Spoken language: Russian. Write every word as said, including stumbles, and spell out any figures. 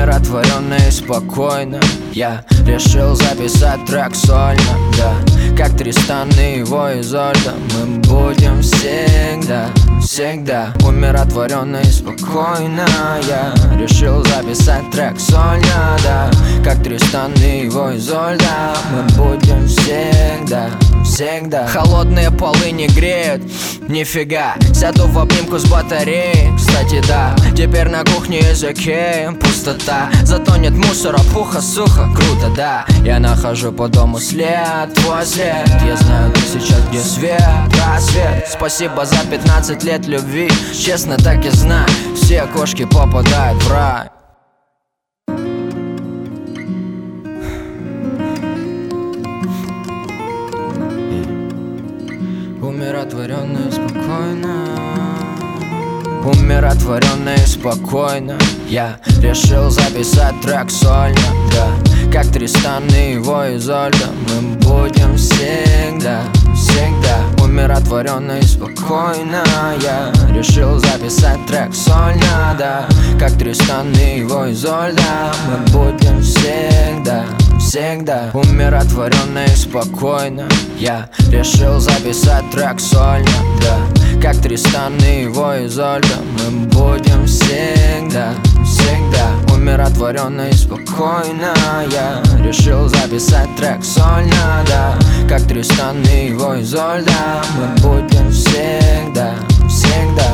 Умиротворенно и спокойно я решил записать трек сольно, да. Как Тристан и его Изольда, мы будем всегда, всегда. Умиротворенно и спокойно я решил записать трек сольно, да. Как Тристан и его Изольда, мы будем всегда, всегда. Холодные полы не греют, нифига. Сяду в обнимку с батареей, кстати, да. Теперь на кухне языке пустота, зато нет мусора, пуха, сухо, круто, да. Я нахожу по дому след, твой след. Я знаю, ты сейчас где свет, рассвет. Спасибо за пятнадцать лет любви, честно так и знаю, все кошки попадают в рай. Умиротворенно и спокойно, умиротворенно и спокойно я решил записать трек сольно, да. Как Тристан и его Изольда, мы будем всегда, всегда. Умиротворенно и спокойно я решил записать трек сольно, да. Как Тристан и его Изольда, мы будем всегда, всегда. Умиротворенно и спокойно я решил записать трек сольно, да. Как Тристан и его Изольда, мы будем всегда, всегда. Умиротворенно и спокойно я решил записать трек сольно, да. Как Тристан и его Изольда, мы будем всегда, всегда.